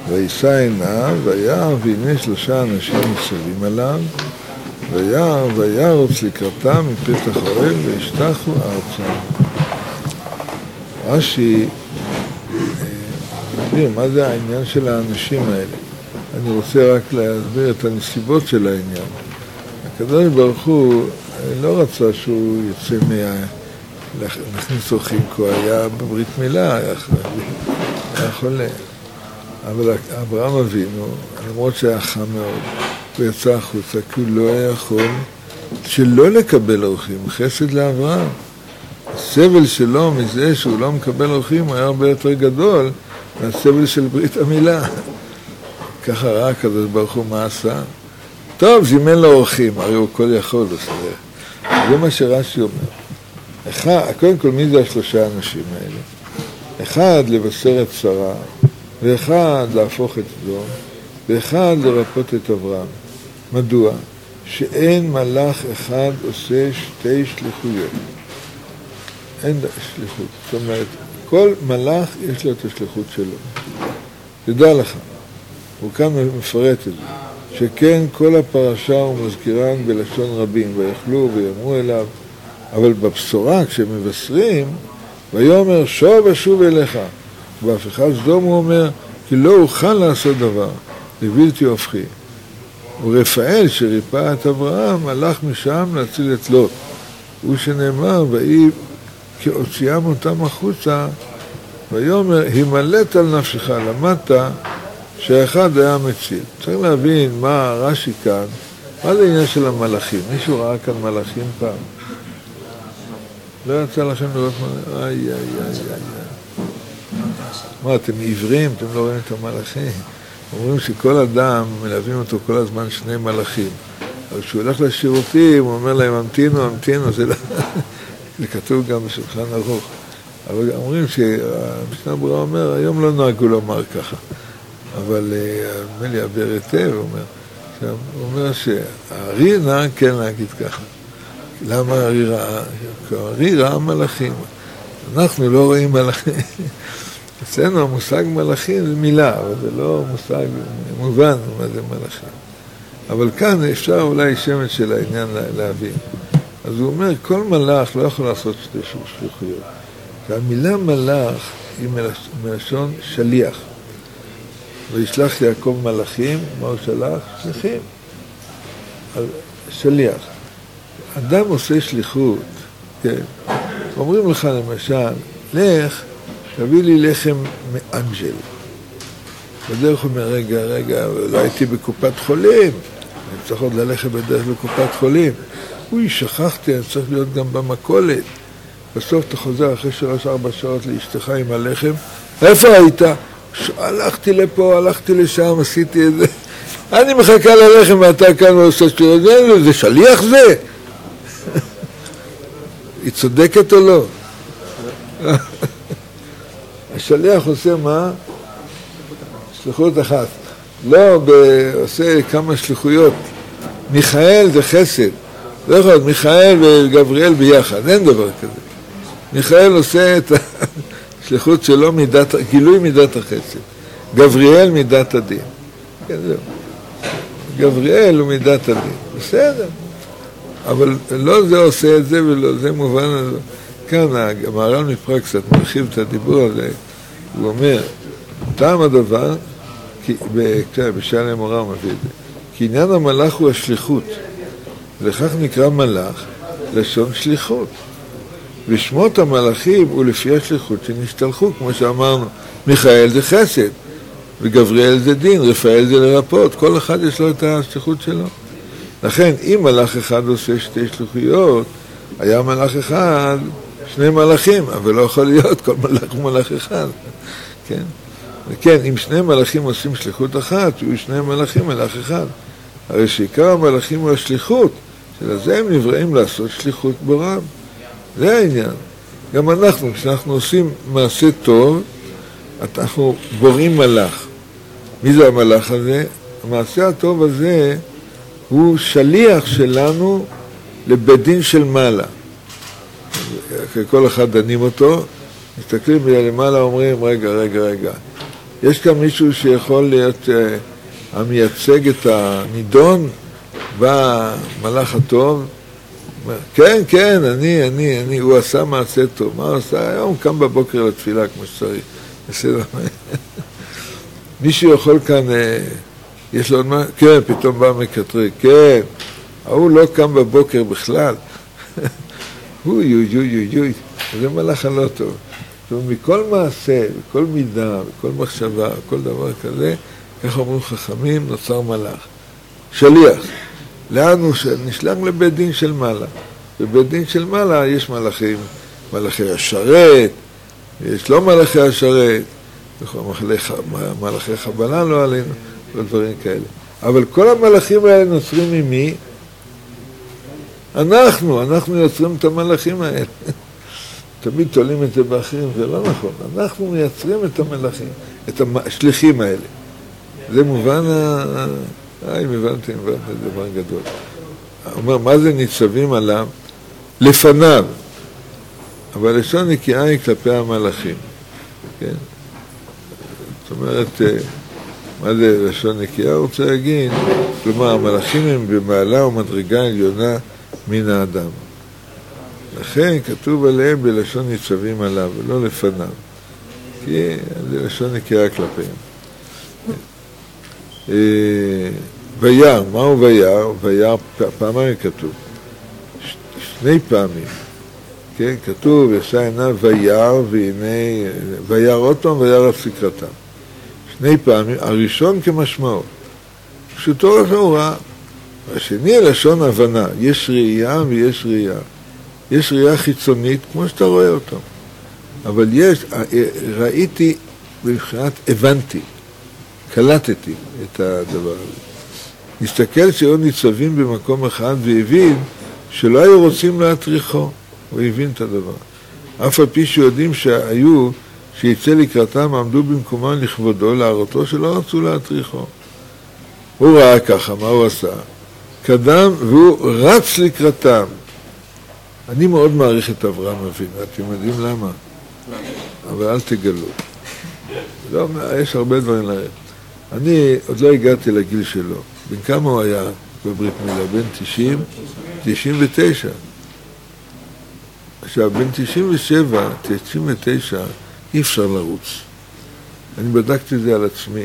וישא עיניו, וירא והנה 3 אנשים ניצבים עליו, וירא וירוץ לקראתם מפתח האוהל וישתחו ארצה. רש"י מסביר מה זה העניין של האנשים האלה. אני רוצה רק להסביר את הנסיבות של העניין. הקדוש ברוך הוא לא רצה שהוא יצא להכניס אורחים, כי הוא היה בברית מילה, היה חולה. אבל אברהם אבינו, למרות שהיה חם מאוד, הוא יצא החוצה, כי הוא לא היה יכול שלא לקבל אורחים, חסד לאברהם. הסבל שלו מזה שהוא לא מקבל אורחים היה הרבה יותר גדול מהסבל של ברית המילה. ככה ראה הקדוש ברוך הוא מה עשה. טוב, זימן לו אורחים, הרי הוא כל יכול לסדר. זה מה שרש"י אומר. קודם כל, מי זה 3 האנשים האלה? 1 לבשר את שרה, ו1 להפוך את סדום, ו1 לרפות את אברהם. מדוע? שאין מלאך אחד עושה 2 שליחויות. אין שליחות. זאת אומרת, כל מלאך יש לו את השליחות שלו. תדע לך, הוא כאן מפרט את זה, שכן כל הפרשה הוא מזכירן בלשון רבים, ויכלו ויאמרו אליו, אבל בבשורה כשמבשרים, ויאמר שוב אשוב אליך, ובהפיכת סדום הוא אומר, כי לא אוכל לעשות דבר, לבלתי הופכי. ורפאל שריפא את אברהם, הלך משם להציל את לוט. הוא שנאמר, ויהי כהוציאם אותם החוצה, ויאמר, הימלט על נפשך, למדת שאחד היה מציל. צריך להבין מה רש"י כאן, מה זה העניין של המלאכים? מישהו ראה כאן מלאכים פעם? לא יצא לכם לראות מלאכים? מה, אתם עיוורים? אתם לא רואים את המלאכים? אומרים שכל אדם מלווים אותו כל הזמן 2 מלאכים. אבל כשהוא הולך לשירותים, הוא אומר להם, המתינו, זה כתוב גם בשולחן ערוך. אבל אומרים שהמשנה ברורה אומר, היום לא נהגו לומר ככה. אבל מלי עבר היטב, הוא אומר שהארי נהג כן להגיד ככה. למה הארי ראה? כי הארי ראה מלאכים. אנחנו לא רואים מלאכים. אצלנו המושג מלאכים זה מילה, אבל זה לא מושג מובן מה זה מלאכים. אבל כאן אפשר אולי שמץ של העניין להבין. אז הוא אומר, כל מלאך לא יכול לעשות 2 שליחויות. והמילה מלאך היא מלשון שליח. וישלח יעקב מלאכים, מה הוא שלח? שליחים. שליח. אדם עושה שליחות, כן. אומרים לך למשל, לך, תביא לי לחם מאנג'ל. בדרך הוא אומר, רגע, לא הייתי בקופת חולים. אני צריך עוד ללכת בדרך לקופת חולים. אוי, שכחתי, אני צריך להיות גם במכולת. בסוף אתה חוזר אחרי 3-4 שעות לאשתך עם הלחם. איפה היית? הלכתי לפה, הלכתי לשם, עשיתי את זה. אני מחכה ללחם ואתה כאן ועושה שטויות. זה שליח זה? היא צודקת או לא? השליח עושה מה? שליחות אחת. לא, עושה כמה שליחויות. מיכאל זה חסד. לא יכול להיות, מיכאל וגבריאל ביחד, אין דבר כזה. מיכאל עושה את השליחות שלו, גילוי מידת החסד. גבריאל מידת הדין. כן, זהו. גבריאל הוא מידת הדין. בסדר. אבל לא זה עושה את זה ולא זה מובן. כאן המהר"ל מפראג קצת מרחיב את הדיבור הזה. הוא אומר, טעם הדבר, בשעל אמורה הוא מביא את זה, כי עניין המלאך הוא השליחות. לכך נקרא מלאך לשון שליחות. ושמות המלאכים הוא לפי השליחות שנשתלחו, כמו שאמרנו. מיכאל זה חסד, וגבריאל זה דין, רפאל זה לרפות. כל אחד יש לו את השליחות שלו. לכן, אם מלאך אחד עושה 2 שליחויות, היה מלאך אחד, 2 מלאכים, אבל לא יכול להיות כל מלאך הוא מלאך אחד. כן? וכן, אם 2 מלאכים עושים שליחות אחת, יהיו 2 מלאכים מלאך אחד. הרי שעיקר המלאכים הוא השליחות, שלזה הם נבראים לעשות שליחות בורם. זה העניין. גם אנחנו, כשאנחנו עושים מעשה טוב, אנחנו בוראים מלאך. מי זה המלאך הזה? המעשה הטוב הזה הוא שליח שלנו לבית דין של מעלה. כל אחד דנים אותו, מסתכלים למעלה, אומרים, רגע, יש כאן מישהו שיכול להיות המייצג את הנידון, בא מלאך הטוב, כן, כן, אני, הוא עשה מעשה טוב. מה הוא עשה? היום קם בבוקר לתפילה כמו שצריך. בסדר. מישהו יכול כאן, יש לו עוד מה? כן, פתאום בא מקטרי, כן, הוא לא קם בבוקר בכלל. יוי, זה מלאך הלא טוב. ומכל מעשה, וכל מידה, וכל מחשבה, כל דבר כזה, כך אומרים חכמים, נוצר מלאך. שליח. לאן הוא נשלח לבית דין של מעלה. בבית דין של מעלה יש מלאכים, מלאכי השרת, יש לא מלאכי השרת, מלאכי חבלה לא עלינו, ודברים כאלה. אבל כל המלאכים האלה נוצרים ממי? אנחנו יוצרים את המלאכים האלה. תמיד תולים את זה באחרים, זה לא נכון. אנחנו מייצרים את המלאכים, את השליחים האלה. זה מובן, אם הבנתם, זה דבר גדול. אומר, מה זה ניצבים עליו? לפניו. אבל לשון נקייה היא כלפי המלאכים. כן? זאת אומרת, מה זה לשון נקייה? הוא רוצה להגיד, כלומר, המלאכים הם במעלה ומדרגה עליונה מן האדם. לכן כתוב עליהם בלשון ניצבים עליו, ולא לפניו. כי זה לשון נקייה כלפיהם. וירא, מהו וירא? וירא פעמיים כתוב. שני פעמים. כן, כתוב, ישע עיניו וירא, והנה, וירא עוד פעם וירא סקרתם. שני פעמים, הראשון כמשמעו. פשוטו ראה. והשני לשון הבנה. יש ראייה ויש ראייה. יש ראייה חיצונית, כמו שאתה רואה אותו. אבל ראיתי מבחינת הבנתי, קלטתי את הדבר הזה. הסתכל שהיו ניצבים במקום אחד והבין שלא היו רוצים להטריחו. הוא הבין את הדבר. אף על פי שיודעים שהיו, שיצא לקראתם, עמדו במקומם לכבודו, להראותו שלא רצו להטריחו. הוא ראה ככה, מה הוא עשה? קדם והוא רץ לקראתם. אני מאוד מעריך את אברהם אבינו, אתם יודעים למה? אבל אל תגלו. לא, יש הרבה דברים לראות. אני עוד לא הגעתי לגיל שלו. בין כמה הוא היה בברית מילה? בין 90? 99. עכשיו, בין 97, 99, אי אפשר לרוץ. אני בדקתי את זה על עצמי.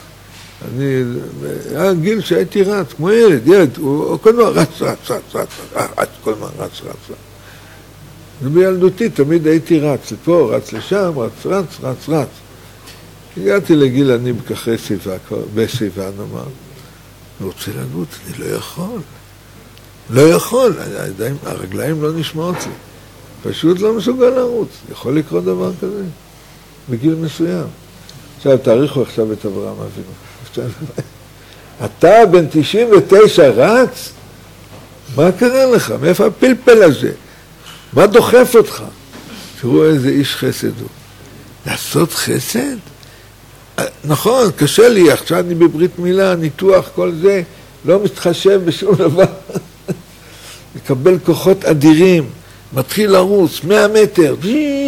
היה גיל שהייתי רץ, כמו ילד, הוא כל הזמן רץ, כל הזמן רץ. ובילדותי תמיד הייתי רץ לפה, רץ לשם, רץ. הגעתי לגיל אני בכחרי שיבה, בשיבה נאמר, אני רוצה לרוץ, אני לא יכול, הרגליים לא נשמעות לי, פשוט לא מסוגל לרוץ, יכול לקרות דבר כזה, בגיל מסוים. עכשיו תאריכו עכשיו את אברהם אבינו. אתה בן 99 רץ? מה קרה לך? מאיפה הפלפל הזה? מה דוחף אותך? תראו איזה איש חסד הוא. לעשות חסד? נכון, קשה לי, עכשיו אני בברית מילה, ניתוח, כל זה, לא מתחשב בשום דבר. מקבל כוחות אדירים, מתחיל לרוץ, 100 מטר,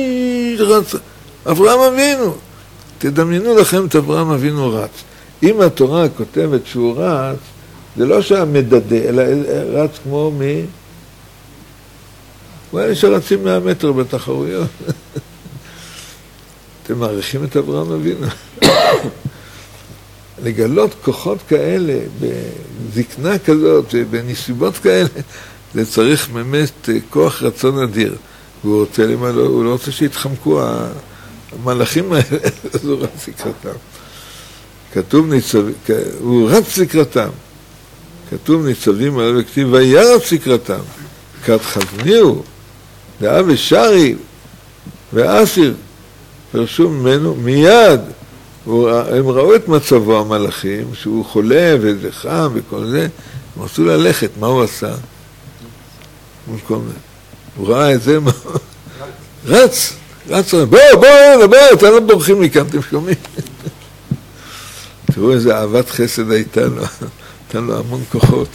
אברהם אבינו. תדמיינו לכם את אברהם אבינו רץ. אם התורה כותבת שהוא רץ, זה לא שהמדדה, אלא רץ כמו מי? הוא היה שרצים 100 מטר בתחרויות. אתם מעריכים את אברהם אבינו. לגלות כוחות כאלה, בזקנה כזאת, בנסיבות כאלה, זה צריך באמת כוח רצון אדיר. הוא לא רוצה שיתחמקו המלאכים האלה, אז הוא רץ לקראתם. כתוב ניצבים, הוא רץ לקראתם. כתוב ניצבים עליו וכתיב, וירץ לקראתם. כת חזניהו, דעה ושרי, ואסיר, פרשו ממנו מיד. הם ראו את מצבו המלאכים, שהוא חולה וזה חם וכל זה, הם רצו ללכת, מה הוא עשה? הוא ראה את זה, רץ, בוא, אתם לא בורחים מכאן, אתם שומעים? תראו איזה אהבת חסד הייתה לו, נתן לו המון כוחות.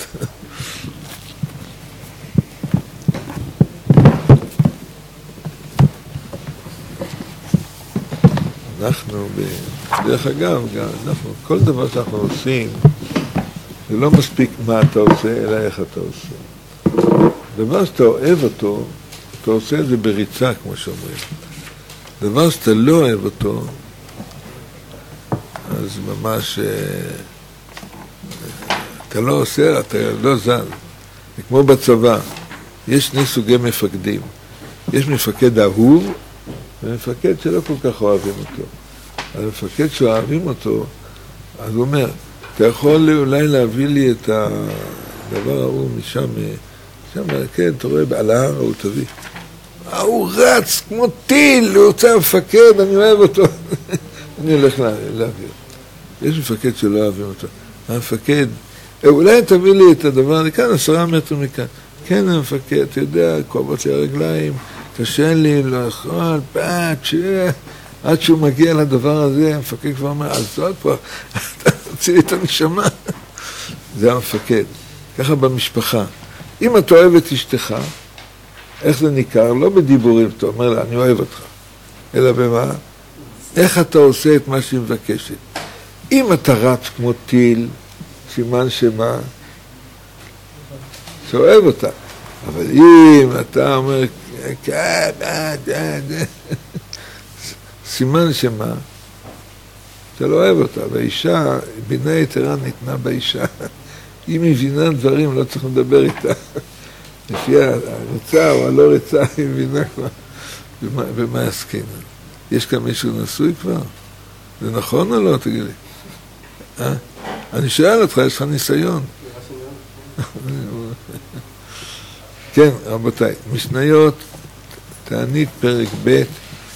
אנחנו דרך אגב, גם כל דבר שאנחנו עושים, זה לא מספיק מה אתה עושה, אלא איך אתה עושה. דבר שאתה אוהב אותו, אתה עושה את זה בריצה, כמו שאומרים. דבר שאתה לא אוהב אותו, אז ממש אתה לא עושה, אתה לא זז. זה כמו בצבא, יש שני סוגי מפקדים. יש מפקד אהוב, ומפקד שלא כל כך אוהבים אותו. המפקד שאוהבים אותו, אז הוא אומר, אתה יכול אולי להביא לי את הדבר ההוא משם, כן, אתה רואה, על ההר הוא תביא. הוא רץ כמו טיל, הוא רוצה מפקד, אני אוהב אותו. אני הולך להעביר. יש מפקד שלא אוהבים אותו. המפקד, אולי תביא לי את הדבר הזה, כאן 10 מטר מכאן. כן, המפקד, אתה יודע, כואבות לי הרגליים, קשה לי לאכול, עד שהוא מגיע לדבר הזה, המפקד כבר אומר, אז זאת כבר, אתה תוציא לי את הנשמה. זה המפקד. ככה במשפחה. אם אתה אוהב את אשתך, איך זה ניכר? לא בדיבורים, אתה אומר לה, אני אוהב אותך. אלא במה? איך אתה עושה את מה שהיא מבקשת. אם אתה רץ כמו טיל, סימן שמה? שאוהב אותה. אבל אם אתה אומר, סימן שמה? אתה לא אוהב אותה. והאישה, בינה יתרה ניתנה באישה. אם היא מבינה דברים, לא צריך לדבר איתה. לפי הרצה או הלא רצה, היא מבינה כבר במה עסקינן. יש כאן מישהו נשוי כבר? זה נכון או לא? תגיד לי. אני שואל אותך, יש לך ניסיון? כן, רבותיי, משניות, תענית פרק ב'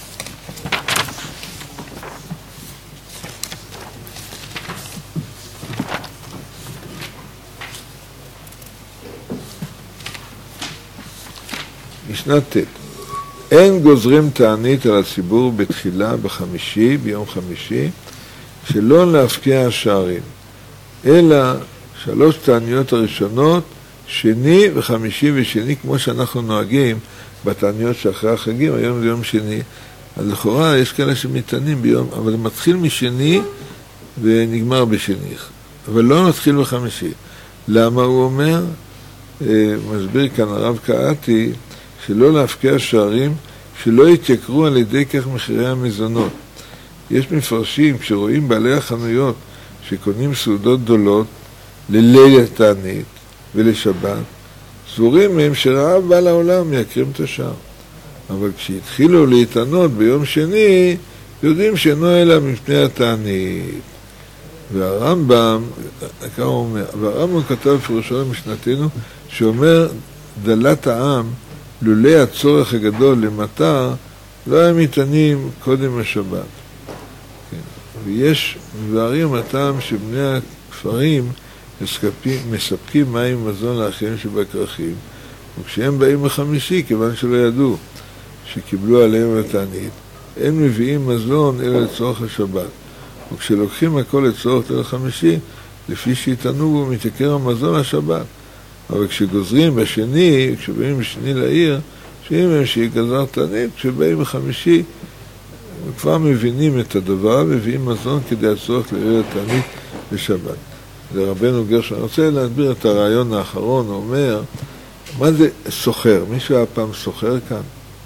משנת ט' אין גוזרים תענית על הציבור בתחילה בחמישי, ביום חמישי, שלא להפקיע השערים, אלא 3 תעניות הראשונות, שני וחמישי ושני, כמו שאנחנו נוהגים בתעניות שאחרי החגים, היום זה יום שני, אז לכאורה יש כאלה שמתענים ביום, אבל זה מתחיל משני ונגמר בשני, אבל לא נתחיל בחמישי. למה הוא אומר? מסביר כאן הרב קהתי, שלא להפקיע שערים, שלא יתייקרו על ידי כך מחירי המזונות. יש מפרשים, כשרואים בעלי החנויות שקונים סעודות גדולות לליל התענית ולשבת, סבורים מהם שרעב בא לעולם מייקרים את השער. אבל כשהתחילו להתענות ביום שני, יודעים שאינו אלא מפני התענית. והרמב"ם, ככה הוא אומר, והרמב"ם כתב פירושו למשנתנו, שאומר, דלת העם, לולא הצורך הגדול למטר, לא היה מתענים קודם השבת. כן. ויש מבארים הטעם שבני הכפרים מספקים מים ומזון לאחיהם שבכרכים, וכשהם באים בחמישי, כיוון שלא ידעו שקיבלו עליהם התענית, הם מביאים מזון אלא לצורך השבת. וכשלוקחים הכל לצורך ליל החמישי, לפי שיתענו בו מתייקר המזון השבת. אבל כשגוזרים בשני, כשבאים בשני לעיר, שאם הם שיגזר תענית, כשבאים בחמישי, כבר מבינים את הדבר, מביאים מזון כדי הצורך ליל התענית בשבת. זה רבנו גרשון. אני רוצה להסביר את הרעיון האחרון, הוא אומר, מה זה סוחר? מישהו היה פעם סוחר כאן?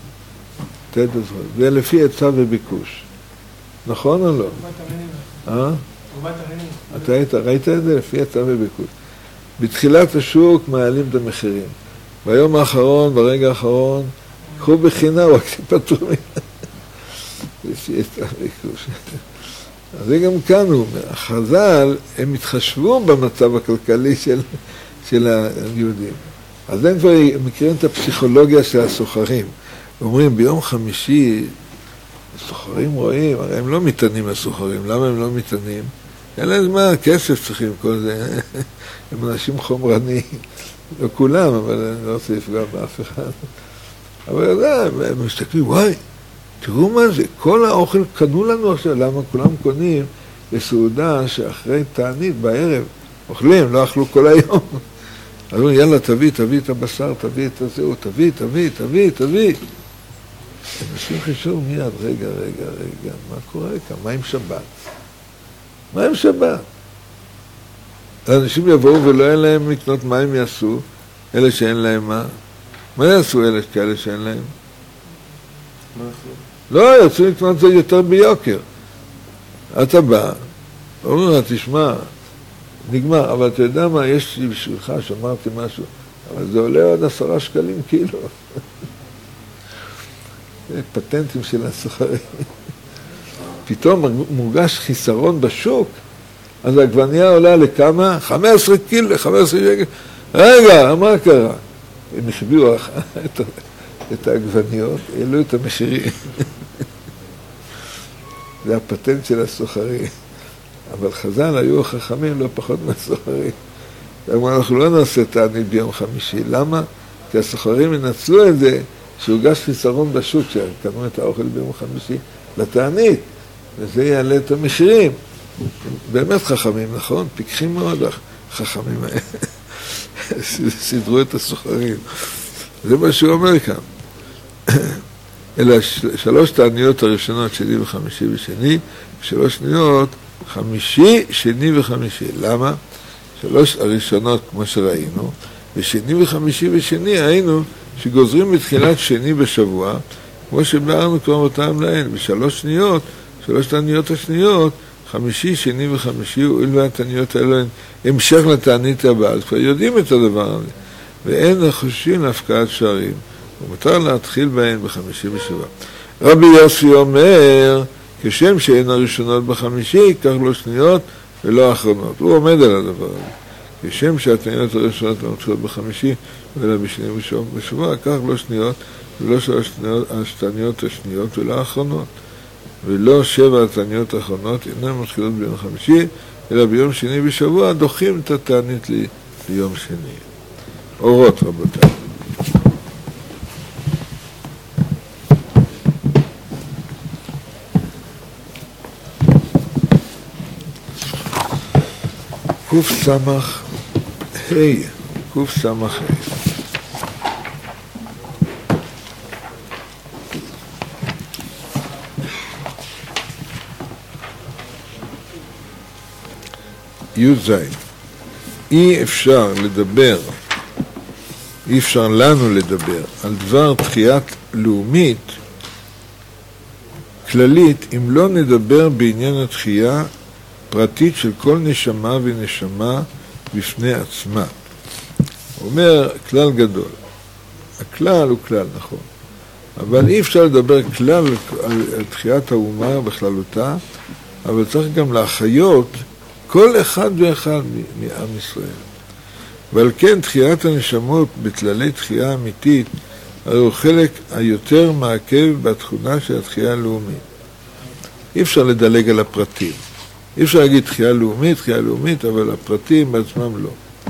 זה לפי היצע וביקוש. נכון או לא? אתה ראית את זה? לפי היצע וביקוש. בתחילת השוק מעלים את המחירים. ביום האחרון, ברגע האחרון, קחו בחינם, רק תפטרו ממנה. לפי היצע וביקוש. אז זה גם כאן הוא אומר, החז"ל, הם התחשבו במצב הכלכלי של היהודים. אז הם כבר מכירים את הפסיכולוגיה של הסוחרים. אומרים, ביום חמישי, הסוחרים רואים, הרי הם לא מתענים הסוחרים. למה הם לא מתענים? אין להם זמן, כסף צריכים, כל זה. הם אנשים חומרניים. לא כולם, אבל אני לא רוצה לפגוע באף אחד. אבל הם מסתכלים, וואי, תראו מה זה, כל האוכל קנו לנו עכשיו, למה כולם קונים לסעודה שאחרי תענית בערב, אוכלים, לא אכלו כל היום. אז אומרים, יאללה, תביא את הבשר, תביא את הזהו, תביא. אנשים חשבו מיד, רגע, מה קורה כאן? מה עם שבת? מה עם שבת? האנשים יבואו ולא אין להם לקנות, מה הם יעשו? אלה שאין להם מה? מה יעשו אלה כאלה שאין להם? לא, ירצו לקנות זה יותר ביוקר. אתה בא, אומרים לה, תשמע, נגמר, אבל אתה יודע מה, יש לי בשבילך שאמרתי משהו, אבל זה עולה עוד 10 שקלים קילו. זה פטנטים של הסוחרים. פתאום מורגש חיסרון בשוק, אז העגבנייה עולה לכמה? 15 קילו, 15 שקל. רגע, מה קרה? הם החביאו את העגבניות, העלו את המחירים. זה הפטנט של הסוחרים. אבל חז"ל היו חכמים לא פחות מהסוחרים. אנחנו לא נעשה תענית ביום חמישי. למה? כי הסוחרים ינצלו את זה שהוגש חיסרון בשוק, שקנו את האוכל ביום חמישי לתענית, וזה יעלה את המחירים. באמת חכמים, נכון? פיקחים מאוד החכמים האלה. סידרו את הסוחרים. זה מה שהוא אומר כאן. אלה 3 תעניות הראשונות, שני וחמישי ושני, 3 שניות, חמישי, שני וחמישי. למה? 3 הראשונות, כמו שראינו, ושני וחמישי ושני היינו שגוזרים בתחילת שני בשבוע, כמו שבארנו כבר אותם להן, ב3 שניות, 3 תעניות השניות, חמישי, שני וחמישי, והתעניות האלה הן המשך לתענית הבאה, אז כבר יודעים את הדבר הזה, ואין חוששים להפקעת שערים, ומותר להתחיל בהן בחמישי בשבוע. רבי יוסי אומר, כשם שאין הראשונות בחמישי, ייקח לו שניות ולא האחרונות. הוא עומד על הדבר הזה. כשם שהתעניות הראשונות לא מתחילות בחמישי, אלא בשני בשבוע, ייקח לו שניות ולא 3 התעניות השניות ולא האחרונות. ולא 7 התעניות האחרונות אינן מתחילות ביום חמישי, אלא ביום שני בשבוע דוחים את התענית ליום שני. אורות רבותיי. קוף סמך היי, קוף סמך היי. י"ז. אי אפשר לנו לדבר על דבר תחיית לאומית כללית אם לא נדבר בעניין התחייה פרטית של כל נשמה ונשמה בפני עצמה. הוא אומר כלל גדול. הכלל הוא כלל, נכון. אבל אי אפשר לדבר כלל על תחיית האומה בכללותה, אבל צריך גם להחיות כל אחד ואחד מעם ישראל. ועל כן תחיית הנשמות בכללי תחייה אמיתית הרי הוא חלק היותר מעכב בתכונה של התחייה הלאומית. אי אפשר לדלג על הפרטים. אי אפשר להגיד תחייה לאומית, אבל הפרטים בעצמם לא.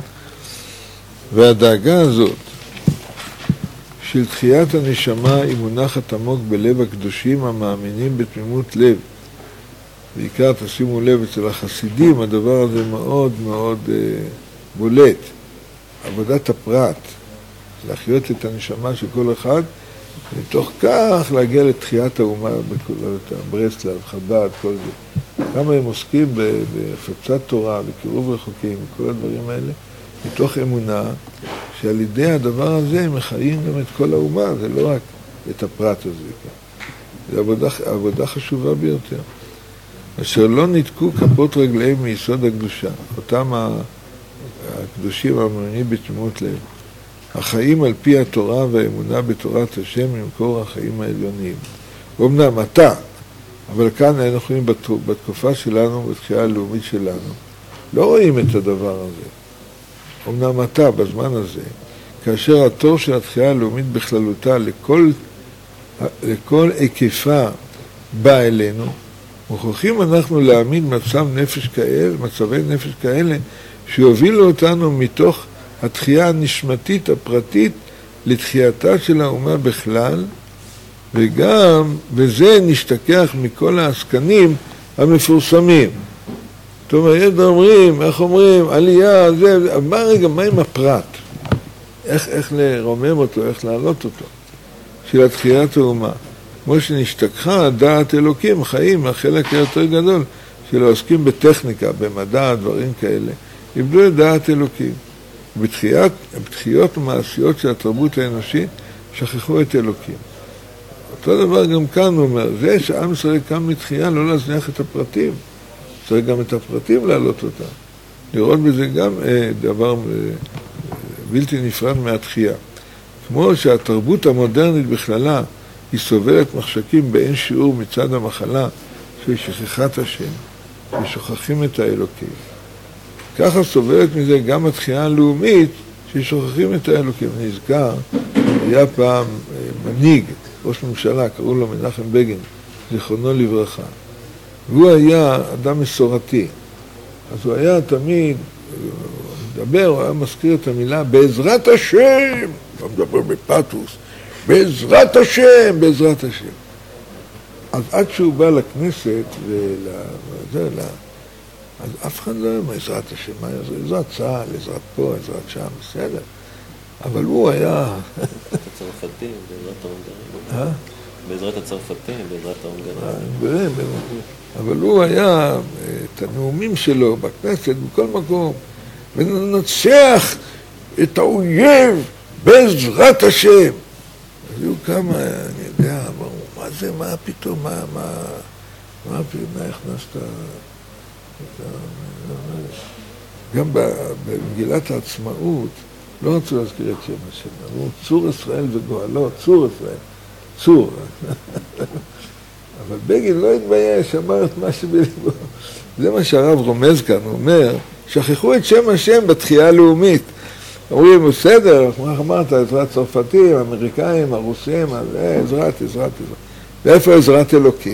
והדאגה הזאת של תחיית הנשמה היא מונחת עמוק בלב הקדושים המאמינים בתמימות לב. בעיקר תשימו לב אצל החסידים, הדבר הזה מאוד מאוד בולט. עבודת הפרט, להחיות את הנשמה של כל אחד, ומתוך כך להגיע לתחיית האומה בכללותה, ברסלב, חב"ד, כל זה. כמה הם עוסקים בהפצת תורה, בקירוב רחוקים, וכל הדברים האלה, מתוך אמונה שעל ידי הדבר הזה הם מחיים גם את כל האומה, זה לא רק את הפרט הזה. זה עבודה חשובה ביותר. אשר לא ניתקו כפות רגליהם מיסוד הקדושה, אותם הקדושים המאמינים בתמימות לב, החיים על פי התורה והאמונה בתורת השם ממקור החיים העליוניים. אומנם אתה, אבל כאן אנחנו רואים בתקופה שלנו, בתחייה הלאומית שלנו, לא רואים את הדבר הזה. אומנם אתה, בזמן הזה, כאשר התור של התחייה הלאומית בכללותה לכל היקפה בא אלינו, מוכרחים אנחנו להעמיד מצבי נפש כאלה שיובילו אותנו מתוך התחייה הנשמתית הפרטית לתחייתה של האומה בכלל, וגם בזה נשתכח מכל העסקנים המפורסמים. זאת אומרת, איך אומרים, עלייה, זה, מה עם הפרט? איך לרומם אותו, איך להעלות אותו? של התחיית האומה. כמו שנשתכחה דעת אלוקים, חיים, החלק היותר גדול שלא עוסקים בטכניקה, במדע, דברים כאלה, איבדו את דעת אלוקים. בתחיות ומעשיות של התרבות האנושית שכחו את אלוקים. אותו דבר גם כאן הוא אומר, זה שעם ישראל קם מתחייה לא להזניח את הפרטים, צריך גם את הפרטים להעלות אותם. לראות בזה גם דבר בלתי נפרד מהתחייה. כמו שהתרבות המודרנית בכללה היא סובלת מחשקים באין שיעור מצד המחלה של שכחת השם, ושוכחים את האלוקים. ככה סובלת מזה גם התחייה הלאומית ששוכחים את האלוקים. נזכר, היה פעם מנהיג, ראש ממשלה, קראו לו מנחם בגין, זיכרונו לברכה. והוא היה אדם מסורתי. אז הוא היה תמיד מדבר, הוא היה מזכיר את המילה בעזרת השם, לא מדבר בפתוס, בעזרת השם, בעזרת השם. אז עד שהוא בא לכנסת, אז אף אחד לא היה בעזרת השם, עזרת צה"ל, עזרת פה, עזרת שם, בסדר. אבל הוא היה... הצרפתים, בעזרת ההונגרים. בעזרת הצרפתים, בעזרת ההונגרים. אבל הוא היה, את הנאומים שלו בכנסת, בכל מקום, וננצח את האויב בעזרת השם. אז היו כמה, אני יודע, מה זה, מה פתאום, מה הכנסת... גם במגילת העצמאות לא רצו להזכיר את שם השם, אמרו צור ישראל וגואלו, צור ישראל, צור. אבל בגין לא התבייש, אמר את מה שבליבו. זה מה שהרב רומז כאן, הוא אומר, שכחו את שם השם בתחייה הלאומית. אומרים, בסדר, כמו אמרת, עזרת צרפתים, אמריקאים, הרוסים, עזרת. ואיפה עזרת אלוקים?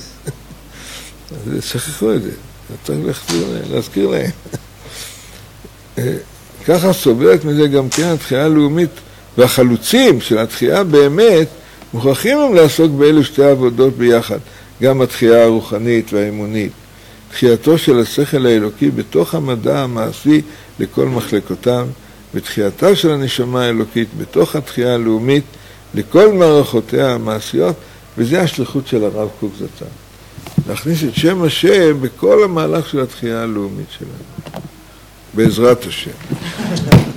אז שכחו את זה, צריך להזכיר להם. ככה סובלת מזה גם כן התחייה הלאומית, והחלוצים של התחייה באמת מוכרחים הם לעסוק באלו שתי עבודות ביחד, גם התחייה הרוחנית והאמונית. תחייתו של השכל האלוקי בתוך המדע המעשי לכל מחלקותם, ותחייתה של הנשמה האלוקית בתוך התחייה הלאומית לכל מערכותיה המעשיות, וזה השליחות של הרב קוק זצ"ל. להכניס את שם השם בכל המהלך של התחייה הלאומית שלנו. בעזרת השם.